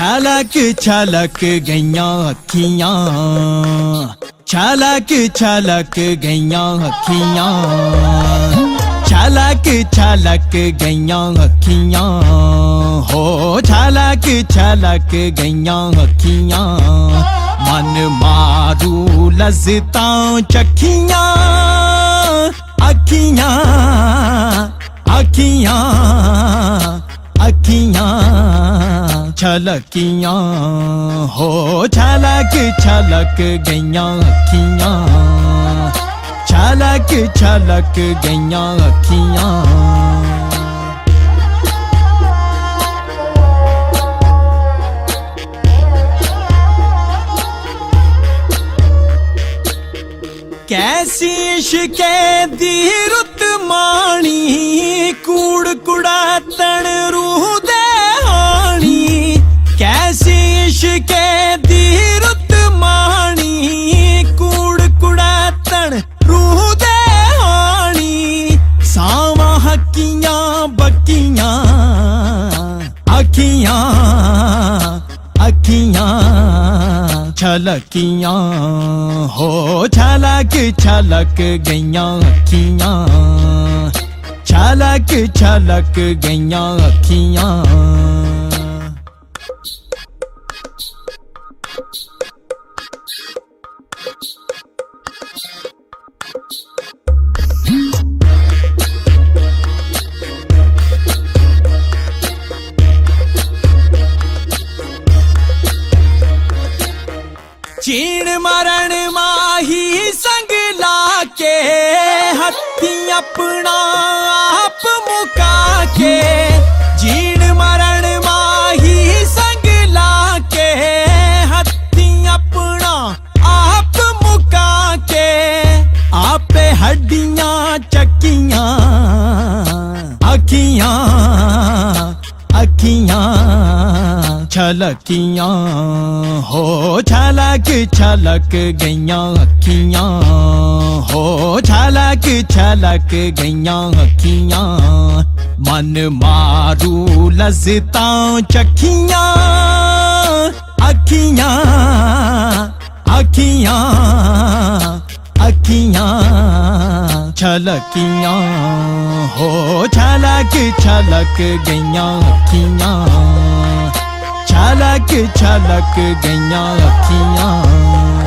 छलक छलक गईयां अखियां, छलक छलक गईयां अखियां, छलक छलक गईयां अखियां, हो छलक छलक गईयां अखियां। मन मारू लज़्ज़तां चखियां, अखियां अखियां अखियां छलकियां, हो छलक छलक गईयां अखियां, छलक छलक गईयां अखियां। कैसी इश्क़े दी रुत माणी, कूड़ कुड़ातन रूह दे हानी। कैसी इश्क़े दी रुत माणी, कूड़ कुड़ातन रूह दे हानी। सावां हक्कियां बक्कियां, अखियां अखियां छलकियां, हो छलक छलक गईयां अखियां, छलक छलक गईयां अखियां। चीण मरण माही संग लाके, हथी अपना आप मुका के। जीण मरण माही संग लाके, हथी अपना आप मुका के। आपे हड्डियां चक्कियां, अखियां अखियां छलकियां, हो छलक छलक गईयां अखियां, हो छलक छलक गईयां अखियां। मन मारू लज़्ज़तां चखियां, अखियां अखियां अखियां छलकियां, हो छलक छलक गईयां अखियां, छलक छलक गईयां अखियां।